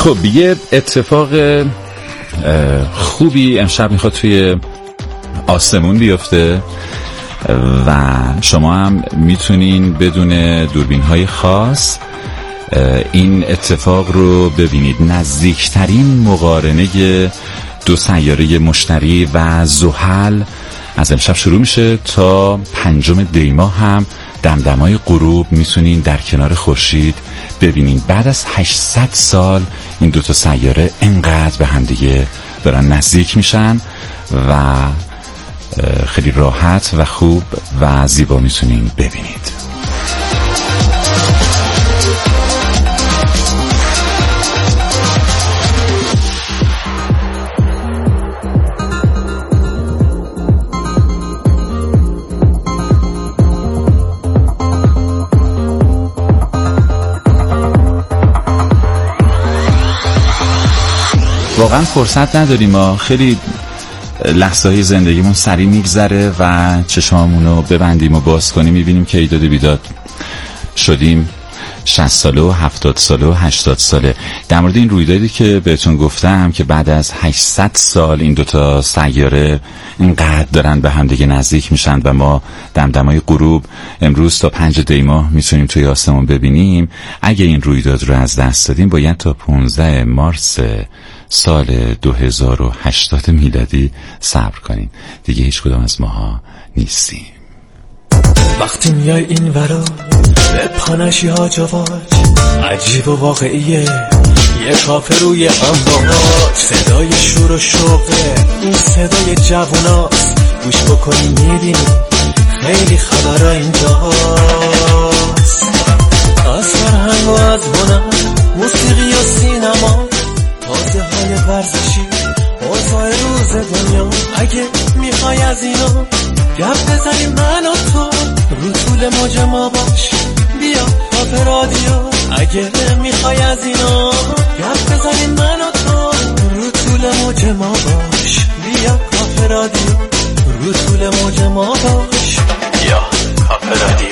خب یه اتفاق خوبی امشب میخواد توی آسمون بیفته و شما هم میتونین بدون دوربین‌های خاص این اتفاق رو ببینید. نزدیکترین مقارنه دو سیاره مشتری و زحل از امشب شروع میشه تا 5 دی ماه هم دمدمای غروب میتونین در کنار خورشید ببینین. بعد از 800 سال این دو تا سیاره انقدر به همدیگه دارن نزدیک میشن و خیلی راحت و خوب و زیبا میتونین ببینید. واقعا فرصت نداریم، ما خیلی لحظه‌های زندگیمون سریع میگذره و چشمامونو ببندیم و باز کنیم میبینیم که ایداد بیداد شدیم 60 ساله و 70 ساله و 80 ساله. در مورد این رویدادی که بهتون گفتم که بعد از 800 سال این دوتا سیاره اینقدر دارن به هم دیگه نزدیک میشن و ما دمدمای غروب امروز تا 5 دی ماه میتونیم توی آسمون ببینیم. اگه این رویداد رو از دست دادیم باید تا 15 مارس سال 2080 میلادی صبر کنین. دیگه هیچ کدام از ماها نیستیم. وقتی میای این ورا به پانشی ها جواج عجیب و واقعیه، یه کافه روی امواج، صدای شور و شوقه اون صدای جووناست، گوش بکنی میبینی خیلی خبرها اینجاست. از فرهنگ و از هنر، موسیقی و سینما، تازه های ورزشی، اوضاع روز دنیا. اگه میخوای از اینا گپ بزنیم من و تو، رو طول موج ما باش، بیا کافه رادیو. اگه میخوای از اینا گپ بزنیم من و تو، رو طول موج ما باش، بیا کافه رادیو. رو طول موج ما باش، بیا کافه رادیو.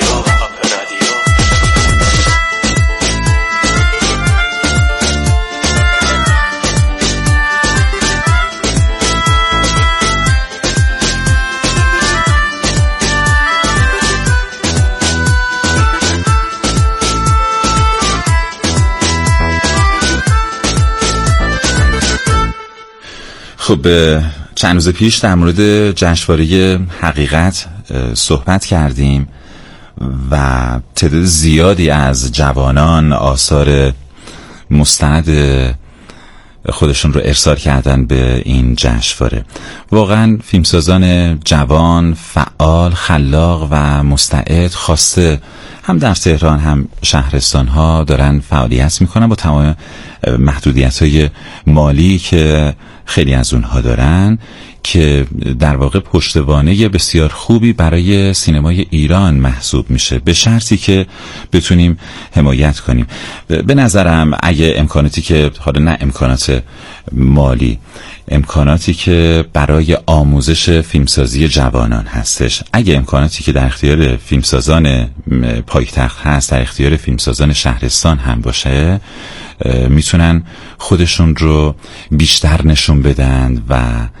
خب چند روز پیش در مورد جشنواره حقیقت صحبت کردیم و تعداد زیادی از جوانان آثار مستند خودشون رو ارسال کردن به این جشنواره. واقعا فیلمسازان جوان، فعال، خلاق و مستعد خواسته هم در تهران هم شهرستان ها دارن فعالیت میکنن با تمام محدودیت های مالی که خیلی از اونها دارن، که در واقع پشتوانه بسیار خوبی برای سینمای ایران محسوب میشه، به شرطی که بتونیم حمایت کنیم. به نظرم اگه امکاناتی که حالا نه امکانات مالی، امکاناتی که برای آموزش فیلمسازی جوانان هستش، اگه امکاناتی که در اختیار فیلمسازان پایتخت هست در اختیار فیلمسازان شهرستان هم باشه، میتونن خودشون رو بیشتر نشون بدن و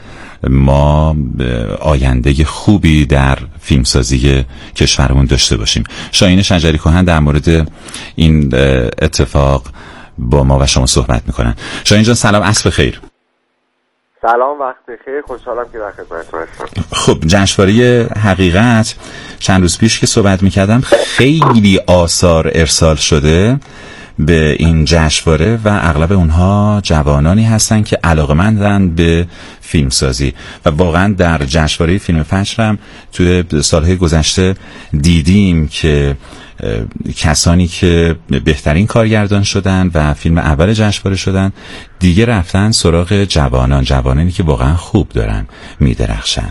ما آینده خوبی در فیلمسازی کشورمون داشته باشیم. شاهین شجری کهن در مورد این اتفاق با ما و شما صحبت میکنن. شاهین جان سلام، عصر بخیر. سلام، وقت بخیر، خوشحالم که در خدمتتون هستم. خب جشنواره حقیقت چند روز پیش که صحبت میکردم خیلی آثار ارسال شده به این جشنواره و اغلب اونها جوانانی هستن که علاقه‌مندن به فیلمسازی و واقعا در جشنواره فیلم فجر هم توی سالهای گذشته دیدیم که کسانی که بهترین کارگردان شدن و فیلم اول جشنواره شدن دیگه رفتن سراغ جوانانی که واقعا خوب دارن میدرخشن.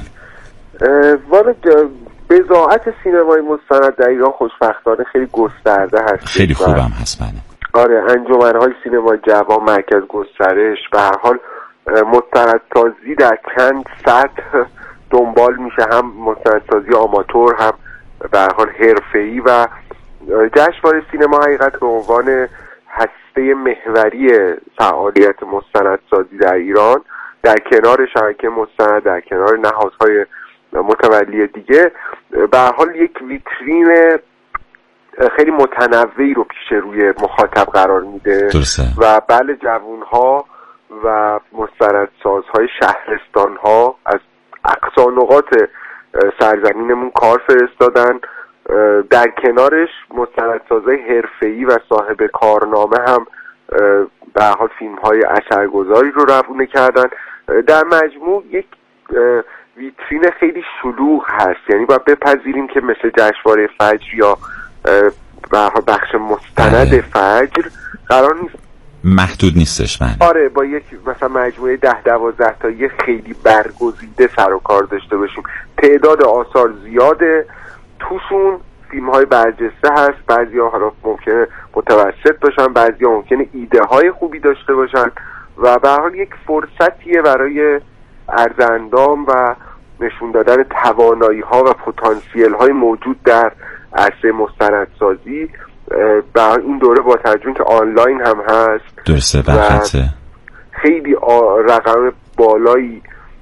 بضاعت سینمای مستند در ایران خوشبختانه خیلی گسترده هست، خیلی خوبم هست. آره، انجمن‌های سینمای جوان، مرکز گسترش، به هر حال مستندسازی در چند سطح دنبال میشه، هم مستندسازی آماتور، هم به هر حال حرفه‌ای. و جشنواره سینما حقیقت به عنوان هسته محوری فعالیت مستندسازی در ایران، در کنار شبکه مستند، در کنار نهادهای متولی دیگه، به هر حال یک ویترین خیلی متنوعی رو پیش روی مخاطب قرار میده. و بله، جوانها و مستندسازهای شهرستانها از اقصا نقاط سرزمینمون کار فرستادن. در کنارش مستندسازهای حرفه‌ای و صاحب کارنامه هم به هر حال فیلم‌های اثرگذاری رو روونه کردن. در مجموع یک ویترین خیلی شلوغ هست، یعنی باید بپذیریم که مثل جشنواره فجر یا به هر حال بخش مستند فجر قرار نیست، محدود نیستش. آره، با یک مثلا مجموعه 10-12 تایی خیلی برگزیده سر و کار داشته باشیم. تعداد آثار زیاده، توشون فیلم‌های برجسته هست، بعضی‌ها حالا ممکنه متوسط باشن، بعضی‌ها ممکنه ایده‌های خوبی داشته باشن و به هر حال یک فرصتیه برای ارزاندام و نشون دادن توانایی‌ها و پتانسیل‌های موجود در عرصه مستندسازی. این دوره با توجه که آنلاین هم هست، درسته، برخطه خیلی رقم بالایی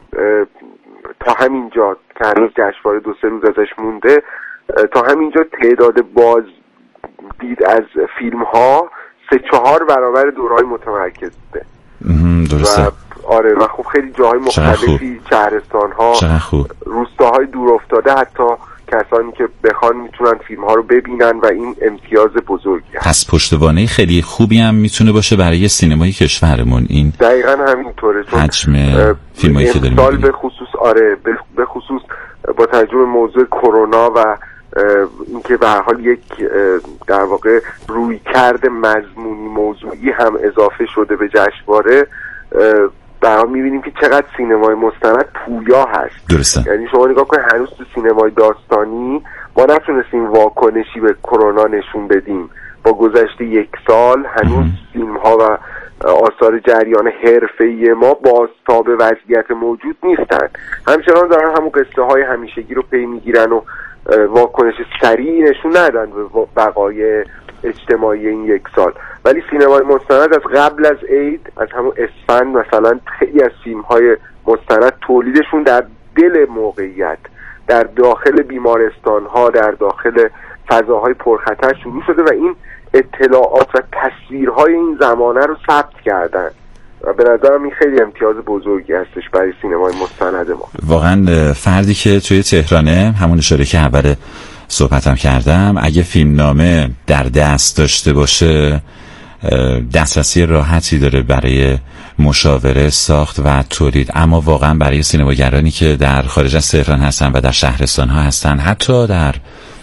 تا همینجا که هنوز جشنواره 2-3 روز ازش مونده، تا همینجا تعداد باز دید از فیلم ها 3-4 برابر دورهای متمرکز بوده. درسته. آره، و خب خیلی جاهای مختلفی، شهرستان ها، روستاهای دور افتاده، حتی کسانی که بخوان میتونن فیلم ها رو ببینن و این امتیاز بزرگی هست. پس پشتوانه خیلی خوبی هم میتونه باشه برای سینمای کشورمون. این دقیقاً همینطوره، چون حجم فیلمایی که داریم امسال به خصوص به خصوص با توجه به موضوع کرونا و اینکه به هر حال یک در واقع رویکرد مضمونی موضوعی هم اضافه شده به جشنواره، برام میبینیم که چقدر سینمای مستند پویا هست. درسته. یعنی شما نگاه کنید، هنوز تو سینمای داستانی ما نتونستیم واکنشی به کرونا نشون بدیم. با گذشت 1 سال هنوز فیلم ها و آثار جریان حرفه‌ای ما بازتاب وضعیت موجود نیستن، همچنان دارن همون قصه های همیشگی رو پی میگیرن و واکنش سریعی نشون ندن به وقایع اجتماعی این 1 سال. ولی سینمای مستند از قبل از عید، از همون اسفند مثلا، خیلی از فیلم‌های مستند تولیدشون در دل موقعیت، در داخل بیمارستان‌ها، در داخل فضاهای پرخطر شروع شده و این اطلاعات و تصویرهای این زمانه رو ثبت کردن و به نظرم این خیلی امتیاز بزرگی هستش برای سینمای مستند ما. واقعا فردی که توی تهرانه، همون اشاره که اول صحبتم کردم، اگه فیلمنامه در دست داشته باشه دسترسی راحتی داره برای مشاوره، ساخت و تولید. اما واقعا برای سینماگرانی که در خارج از تهران هستن و در شهرستان‌ها هستن، حتی در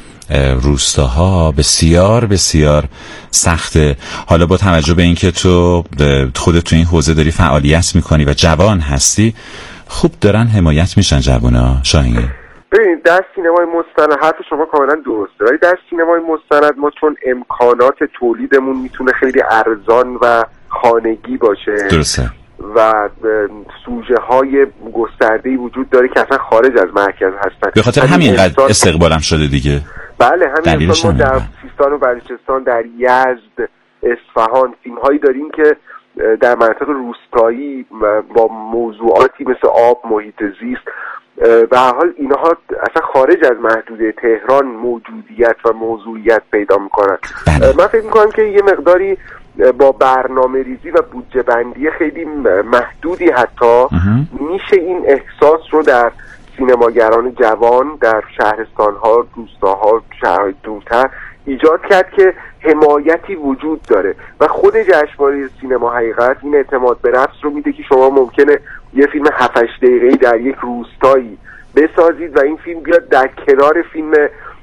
روستاها، بسیار بسیار سخته. حالا با توجه به اینکه تو خودت تو این حوزه داری فعالیت میکنی و جوان هستی، خوب دارن حمایت میشن جوانا. شاهین، ببینید، در سینمای مستند حرف شما کاملا درسته، ولی در سینمای مستند ما چون امکانات تولیدمون میتونه خیلی ارزان و خانگی باشه، درسته، و سوژه های گسترده‌ای وجود داره که اصلا خارج از مرکز هستن، به خاطر همینقدر استقبالم شده دیگه. بله، همین ما در سیستان و بلوچستان، در یزد، اصفهان فیلم‌هایی داریم که در مناطق روستایی با موضوعاتی مثل آب، محیط زیست، به هر حال اینها اصلا خارج از محدوده تهران موجودیت و موضوعیت پیدا میکنن. من فکر میکنم که یه مقداری با برنامه ریزی و بودجه بندی خیلی محدودی حتی میشه این احساس رو در سینماگران جوان در شهرستان‌ها، روستاها، شهرهای دورتر ایجاد کرد که حمایتی وجود داره و خود جشنواره سینما حقیقت این اعتماد به نفس رو میده که شما ممکنه یه فیلم 7-8 دقیقه‌ای در یک روستایی بسازید و این فیلم بیاد در کنار فیلم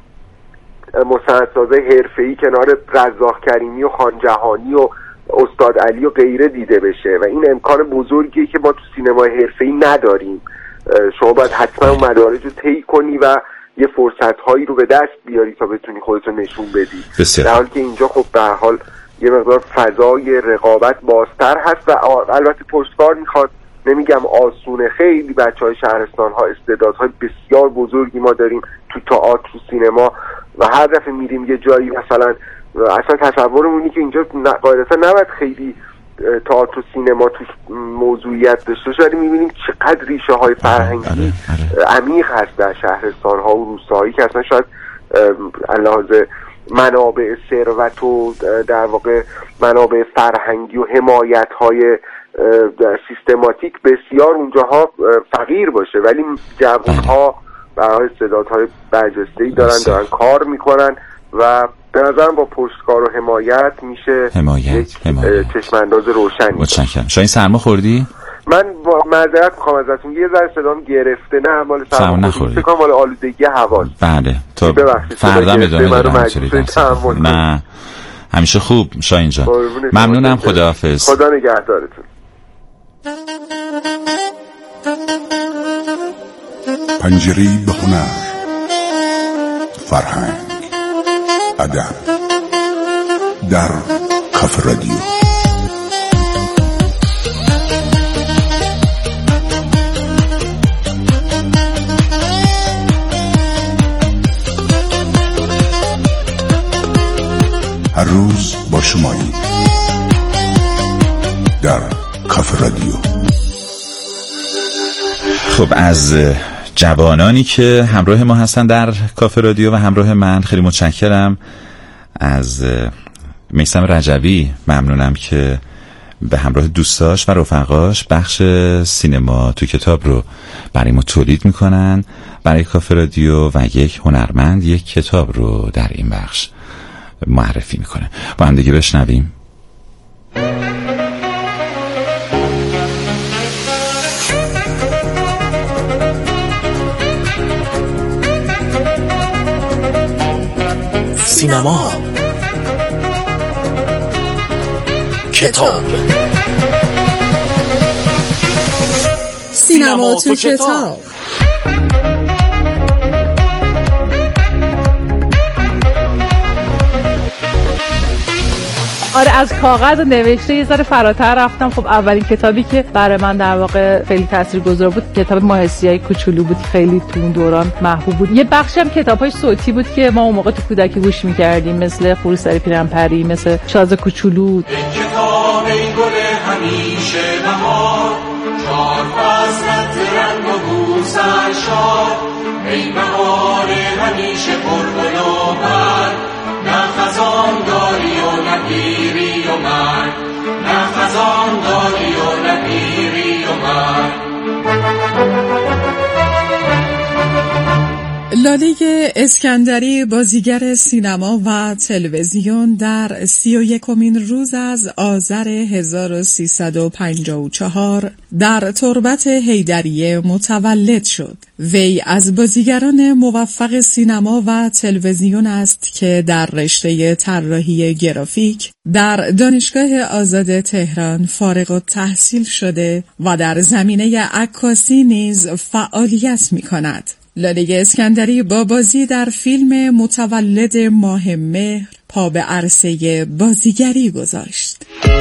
مستندسازی حرفه‌ای، کنار رزاق کریمی و خان جهانی و استاد علی و غیره دیده بشه و این امکان بزرگیه که ما تو سینمای حرفه‌ای نداریم. شما باید حتما اون مدارج رو طی کنی و یه فرصت‌هایی رو به دست بیاری تا بتونی خودتو نشون بدی. در حالی که اینجا خب به هر حال یه مقدار فضای رقابت بازتر هست و البته پشتکار میخواد. نمیگم آسونه، خیلی بچهای شهرستان‌ها استعدادهای بسیار بزرگی ما داریم تو تئاتر، تو سینما و هر دفعه میریم یه جایی مثلا اصلا تصورمون اینه که اینجا قاعدتا نباید خیلی تئاتر و سینما توش موضوعیت داشته باشه، ولی میبینیم چقدر ریشه های فرهنگی عمیق هست در شهرستان ها و روستاهایی که اصلا شاید علاوه منابع ثروت و در واقع منابع فرهنگی و حمایت های سیستماتیک بسیار اونجاها فقیر باشه، ولی جوانها برای استعدادهای برجسته‌ای دارن کار میکنن و به نظرم با پشتکار و حمایت میشه چشمانداز روشنی. متشکرم. شاید سرما خوردی؟ من معذرت میخوام ازتون، یه ذره صدام گرفته. نه مال سرما خوردی، فکر کنم مال آلودگی هواست. بله تو فردا بدونید نه همیشه خوب. شاید جان ممنونم، خداحافظ. خدا نگهدارتون. پنجره‌ای به هنر، فرهنگ، ادب در کافه رادیو. هر روز با شمایی در کافه رادیو. خب از جوانانی که همراه ما هستن در کافه رادیو و همراه من خیلی متشکرم. از میثم رجبی ممنونم که به همراه دوستاش و رفقاش بخش سینما تو کتاب رو برای ما تولید میکنن برای کافه رادیو و یک هنرمند یک کتاب رو در این بخش معرفی میکنه. با هم دیگه بشنویم. سینما، کتاب، سینما تو کتاب. آره از کاغذ و نوشته یه ذره فراتر رفتم. خب اولین کتابی که برای من در واقع خیلی تاثیرگذار بود کتاب ماهسیای کوچولو بود، خیلی تو اون دوران محبوب بود. یه بخشی هم کتابای صوتی بود که ما اون موقع تو کودکی گوش می‌کردیم، مثل خروسری پیرنپری، مثل شاز کوچولو. کتاب ای گل همیشه بهار، چار فصل رنگ و بو سرشار، ای بهار همیشه پرگل و برگ، نه خزان داری و نه پیری و مرگ، نه خزان داری و نه پیری و مرگ. لاله اسکندری بازیگر سینما و تلویزیون در 31مین روز از آذر 1354 در تربت حیدریه متولد شد. وی از بازیگران موفق سینما و تلویزیون است که در رشته طراحی گرافیک در دانشگاه آزاد تهران فارغ التحصیل شده و در زمینه عکاسی نیز فعالیت می‌کند. لاله اسکندری با بازی در فیلم متولد ماه مهر پا به عرصه بازیگری گذاشت.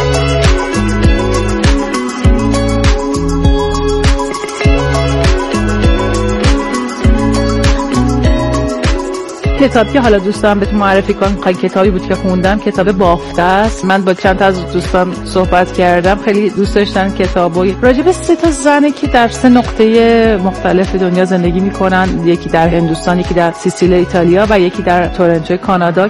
کتابی که حالا دوستان بهتون معرفی کنم کتابی بود که خوندم، کتاب بافته است. من با چند تا از دوستان صحبت کردم، خیلی دوست داشتن کتابو راجع به 3 تا زنی که در 3 نقطه مختلف دنیا زندگی میکنن، یکی در هندوستان، یکی در سیسیل ایتالیا و یکی در تورنتو کانادا.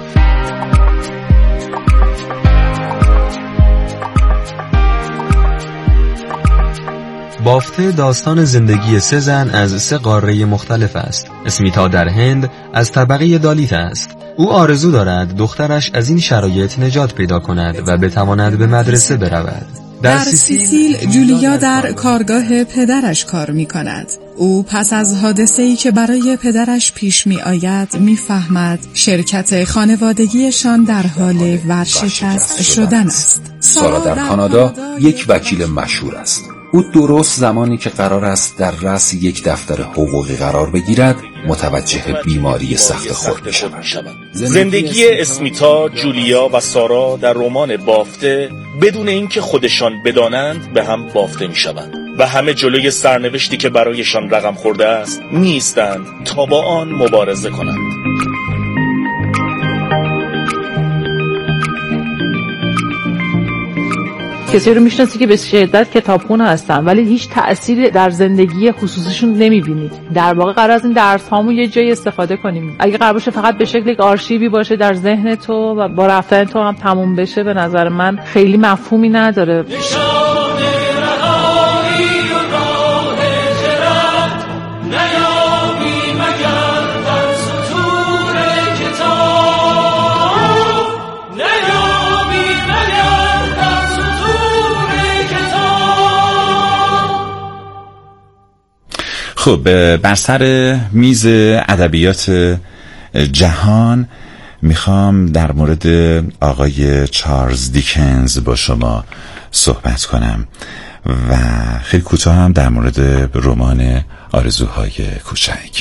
بافته داستان زندگی 3 زن از 3 قاره مختلف است. اسمیتا در هند از طبقه دالیت است. او آرزو دارد دخترش از این شرایط نجات پیدا کند و بتواند به مدرسه برود. در سیسیل جولیا در کارگاه پدرش کار می کند. او پس از حادثه‌ای که برای پدرش پیش می آید می فهمد شرکت خانوادگیشان در حال ورشکست شدن است. سارا در کانادا یک وکیل مشهور است. او درست زمانی که قرار است در رأس یک دفتر حقوقی قرار بگیرد متوجه بیماری سخت خود می‌شود. زندگی اسمیتا، جولیا و سارا در رمان بافته بدون اینکه خودشان بدانند به هم بافته می‌شوند و همه جلوی سرنوشتی که برایشان رقم خورده است می‌ایستند تا با آن مبارزه کنند. کسی رو میشناسی که به شدت کتابخون هستن ولی هیچ تأثیری در زندگی خصوصیشون نمیبینی. در واقع قرار از این درس هامون یه جایی استفاده کنیم. اگه قرار باشه فقط به شکل یک آرشیوی باشه در ذهن تو و با رفتن تو هم تموم بشه، به نظر من خیلی مفهومی نداره. خب بر سر میز ادبیات جهان میخوام در مورد آقای چارلز دیکنز با شما صحبت کنم و خیلی کوتاه هم در مورد رمان آرزوهای کوچک.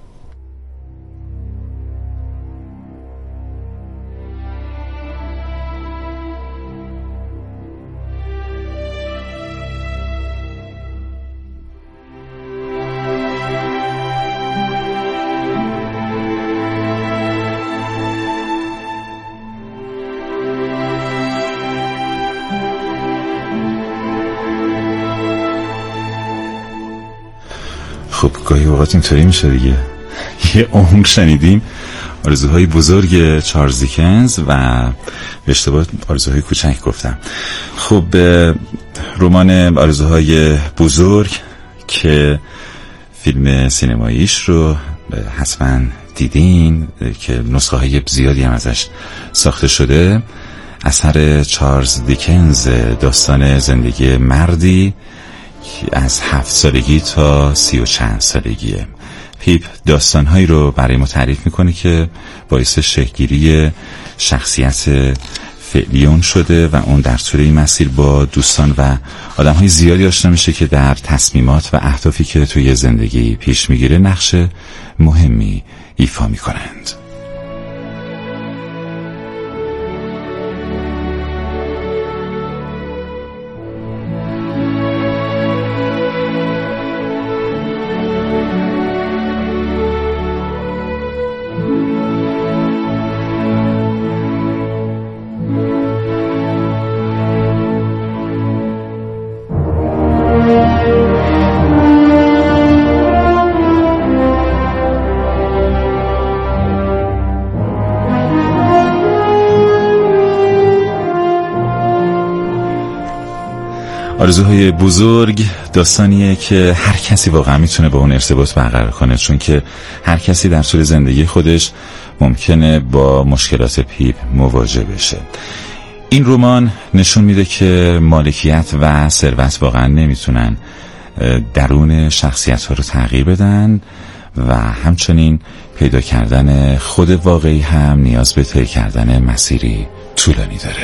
خب گاهی اوقات اینطوری میشه دیگه. یه عمر شنیدیم آرزوهای بزرگ چارلز دیکنز و به اشتباه آرزوهای کوچک گفتم. خب رمان آرزوهای بزرگ که فیلم سینماییش رو حتما دیدین که نسخه های زیادی هم ازش ساخته شده، اثر چارلز دیکنز، داستان زندگی مردی از 7 سالگی تا 30 و چند سالگیه. پیپ داستانهایی رو برای ما تعریف میکنه که باعث شکل‌گیری شخصیت فعلی اون شده و اون در طول این مسیر با دوستان و آدم‌های زیادی آشنا میشه که در تصمیمات و اهدافی که توی زندگی پیش میگیره نقش مهمی ایفا میکنند. آرزوهای بزرگ داستانیه که هر کسی واقعا میتونه با اون ارتباط برقرار کنه، چون که هر کسی در طول زندگی خودش ممکنه با مشکلات پیپ مواجه بشه. این رمان نشون میده که مالکیت و ثروت واقعا نمیتونن درون شخصیت ها رو تغییر بدن و همچنین پیدا کردن خود واقعی هم نیاز به طی کردن مسیری طولانی داره.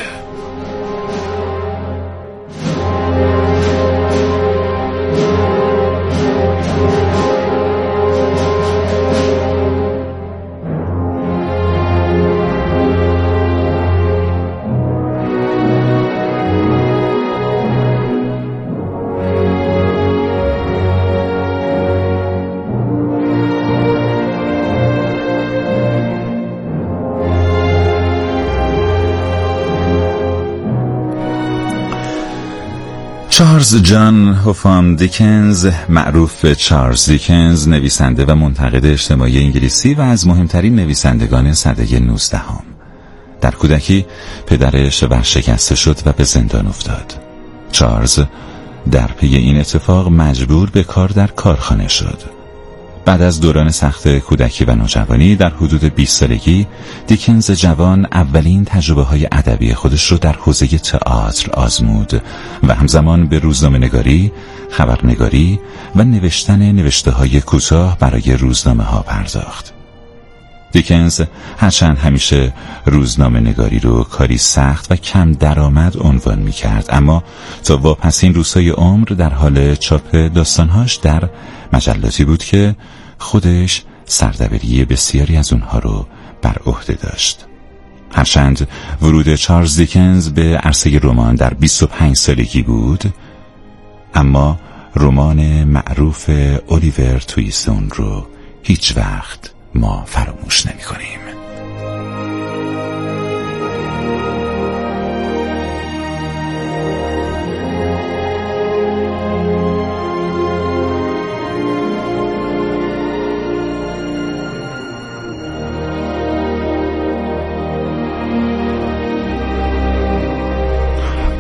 چارلز جان هوفام دیکنز، معروف به چارلز دیکنز، نویسنده و منتقد اجتماعی انگلیسی و از مهمترین نویسندگان سده 19. در کودکی پدرش ورشکسته شد و به زندان افتاد. چارلز در پی این اتفاق مجبور به کار در کارخانه شد. بعد از دوران سخت کودکی و نوجوانی در حدود 20 سالگی، دیکنز جوان اولین تجربه‌های ادبی خودش رو در حوزه تئاتر آزمود و همزمان به روزنامه‌نگاری، خبرنگاری و نوشتن نوشته‌های کوتاه برای روزنامه‌ها پرداخت. دیکنز هرچند همیشه روزنامه‌نگاری رو کاری سخت و کم درآمد عنوان می‌کرد، اما تا واپسین روزهای عمر در حال چاپ داستان‌هاش در مجلاتی بود که خودش سردبیری بسیاری از اونها رو بر عهده داشت. هرچند ورود چارلز دیکنز به عرصه رمان در 25 سالگی بود، اما رمان معروف الیور تویست اون رو هیچ وقت ما فراموش نمی کنیم.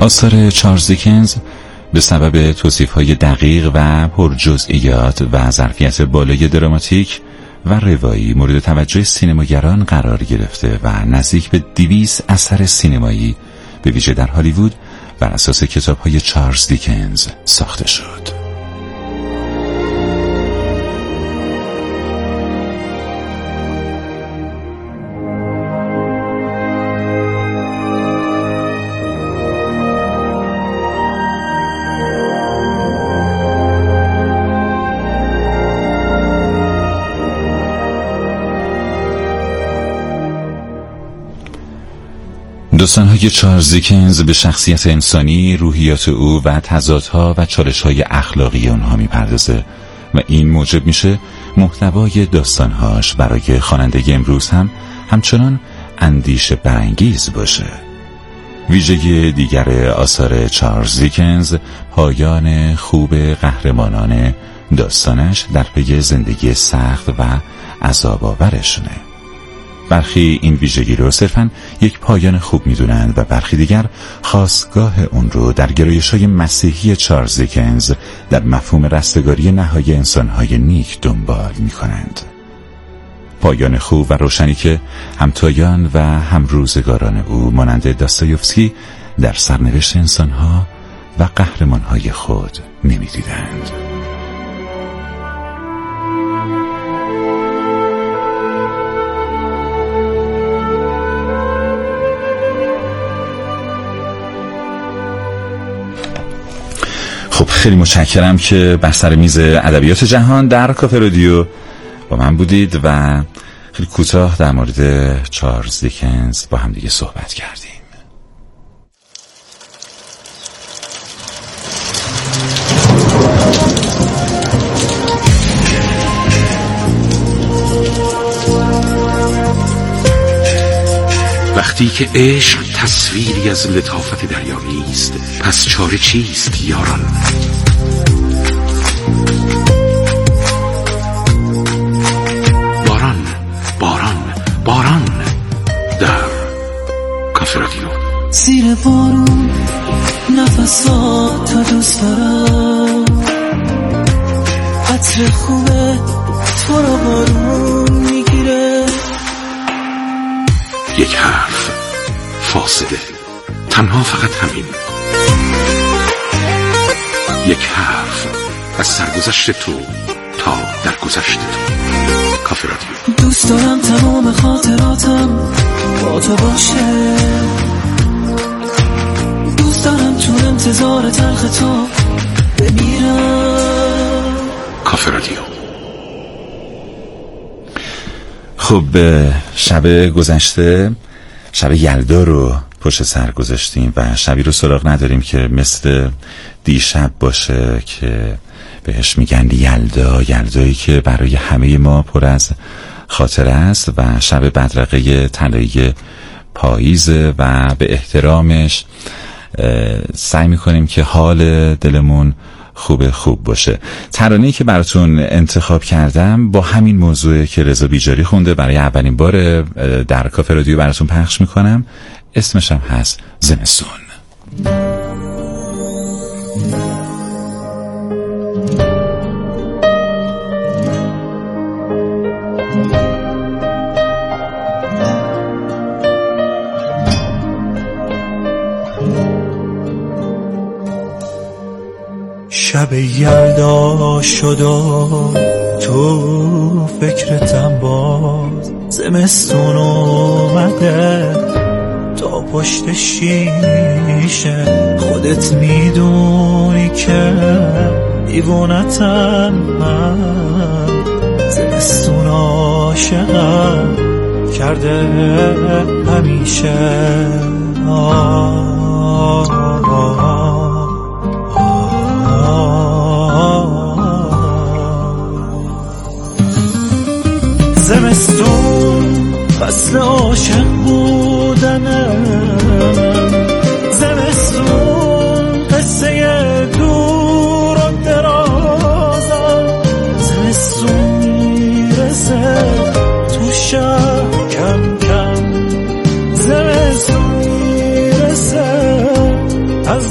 آثار چارلز دیکنز به سبب توصیف‌های دقیق و پرجزئیات و ظرفیت بالای دراماتیک و روایی مورد توجه سینماگران قرار گرفته و نزدیک به 200 اثر سینمایی به ویژه در هالیوود بر اساس کتاب‌های چارلز دیکنز ساخته شد. داستان‌های چارلز دیکنز به شخصیت انسانی، روحیات او و تضادها و چالش‌های اخلاقی اونها می‌پردازه و این موجب میشه محتوای داستان‌هاش برای خواننده امروز هم همچنان اندیشه برانگیز باشه. ویژگی دیگر آثار چارلز دیکنز پایان خوب قهرمانان داستانش در پی زندگی سخت و عذاب‌آورشونه. برخی این ویژگی رو صرفاً یک پایان خوب میدونند و برخی دیگر خاستگاه اون رو در گرایش‌های مسیحی چارلز دیکنز در مفهوم رستگاری نهایی انسان‌های نیک دنبال می‌کنند. پایان خوب و روشنی که همتایان و همروزگاران او مانند داستایوفسکی در سرنوشت انسان‌ها و قهرمان‌های خود نمی‌دیدند. خب خیلی متشکرم که بر سر میز ادبیات جهان در کافه رادیو با من بودید و خیلی کوتاه در مورد چارلز دیکنز با هم دیگه صحبت کردیم. وقتی که عشق تصویری از لطافت دریایی است، پس چاره چیست یاران؟ باران باران باران در کافه رادیو. زیر بارون نفسات دوست دارم، عطر خوبه تو رو بارون میگیره. یک حرف، فاصله، تنها فقط همین. یک حرف از سرگذشت تو تا در گذشت تو. کافه رادیو. دوست دارم تمام خاطراتم با تو باشه، دوست دارم تو انتظار تلخ تو بمیرم. کافه رادیو. خب شب گذشته، شب یلدا رو پشت سر گذاشتیم و شبی رو سراغ نداریم که مثل دیشب باشه که بهش میگن یلدا، یلدایی که برای همه ما پر از خاطره است و شب بدرقه طلایی پاییزه و به احترامش سعی میکنیم که حال دلمون خوب باشه. ترانه‌ای که براتون انتخاب کردم با همین موضوعی که رضا بیجاری خونده برای اولین بار در کافه رادیو براتون پخش میکنم. اسمش هم هست زمستون. شب یلدا شد و تو فکرتم باز، زمستون اومده تا پشت شیشه. خودت میدونی که دیوونتم من، زمستون عاشقم کرده همیشه. زمستون فصل عاشق بودنه، زمستون قصه دور و درازم، زمستون میرسه تو شب کم کم، زمستون میرسه از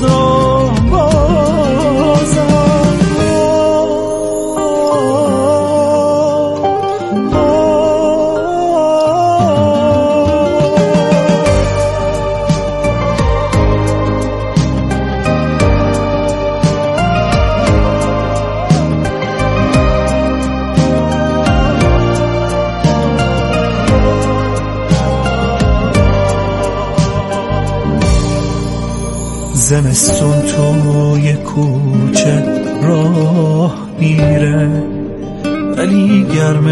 زمستون توی کوچه راه میره، ولی گرم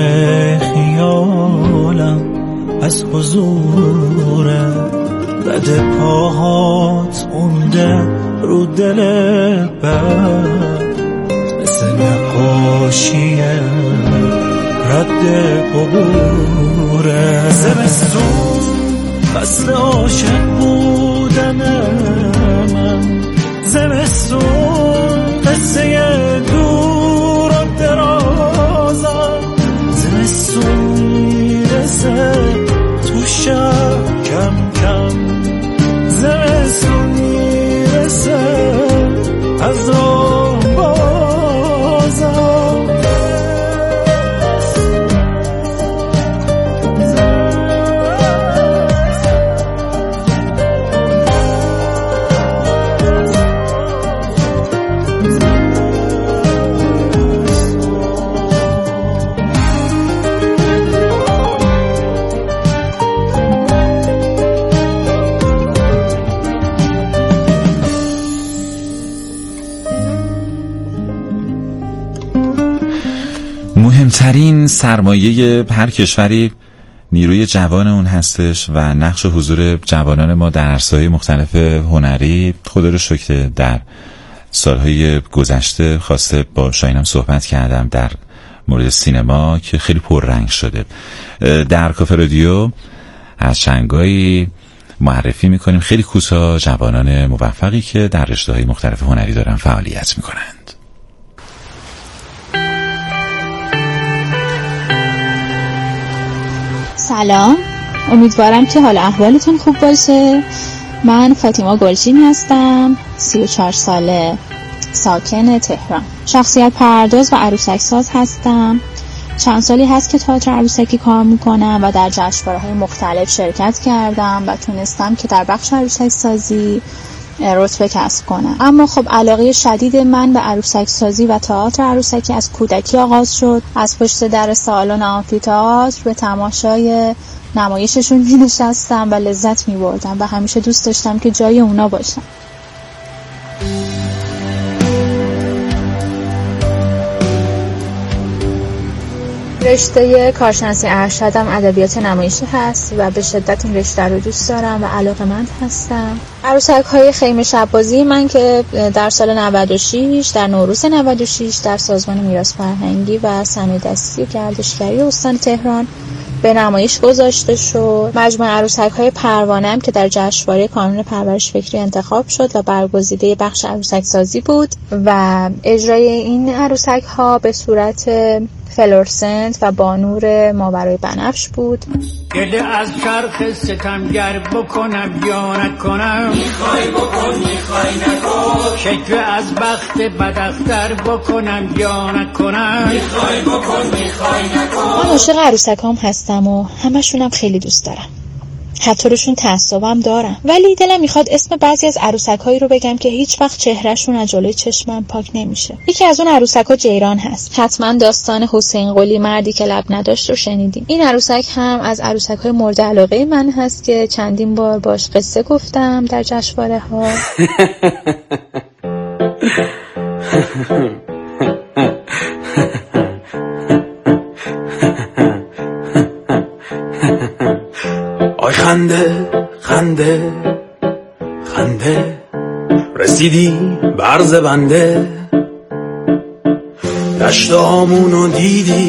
خیالم از حضوره. بد پاهات مونده رو دل بر، مثل نقاشی رد قبوره. زمستون فصل عاشق بودن من، زمستون قصه دور و درازم، زمستون میرسه تو شب کم کم، زمستون میرسه از راه بازم. مهمترین سرمایه هر کشوری نیروی جوان اون هستش و نقش حضور جوانان ما در عرصه‌های مختلف هنری. خدا رو شکر در سالهای گذشته خواسته با شاهینم صحبت کردم در مورد سینما که خیلی پررنگ شده. در کافه رادیو از شنگایی معرفی میکنیم خیلی کوتاه جوانان موفقی که در رشته‌های مختلف هنری دارن فعالیت میکنند. سلام، امیدوارم که حال احوالتون خوب باشه. من فاطیما گلچین هستم، 34 ساله، ساکن تهران. شخصیت پرداز و عروسک ساز هستم. چند سالی هست که تئاتر عروسکی کار میکنم و در جشنواره‌های مختلف شرکت کردم و تونستم که در بخش عروسک سازی رتبه کسب کنم. اما خب علاقه شدید من به عروسک سازی و تئاتر عروسکی از کودکی آغاز شد. از پشت در سالن آمفی‌تئاتر به تماشای نمایششون می‌نشستم و لذت می‌بردم و همیشه دوست داشتم که جای اونا باشم. رشته کارشناسی ارشدم ادبیات نمایشی هست و به شدت این رشته رو دوست دارم و علاقه‌مند هستم. عروسک‌های خیمه شب‌بازی من که در سال 96 در نوروز 96 در سازمان میراث فرهنگی و صنایع دستی و گردشگری استان تهران به نمایش گذاشته شد. مجموعه عروسک‌های پروانه‌ام که در جشنواره کانون پرورش فکری انتخاب شد و برگزیده بخش عروسک سازی بود و اجرای این عروسک‌ها به صورت فلورسنت و با نور ماورای بنفش بود. گله از چرخ ستمگر بکنم یا نکنم، میخوای بکن میخوای نکن، شکوه از بخت بداختر بکنم یا نکنم، میخوای بکن میخوای نکن. من عاشق عروسکام هستم و همشونم خیلی دوست دارم، حتی روشون تعصبم دارم، ولی دلم میخواد اسم بعضی از عروسک‌هایی رو بگم که هیچ وقت چهرهشون از جلوی چشمم پاک نمیشه. یکی از اون عروسک‌ها جیران هست. حتما داستان حسین قلی مردی که لب نداشت رو شنیدیم. این عروسک هم از عروسک‌های مورد علاقه من هست که چندین بار باش قصه گفتم در جشنواره‌ها. آی خنده خنده خنده، رسیدی برز بنده، دشت آمونو دیدی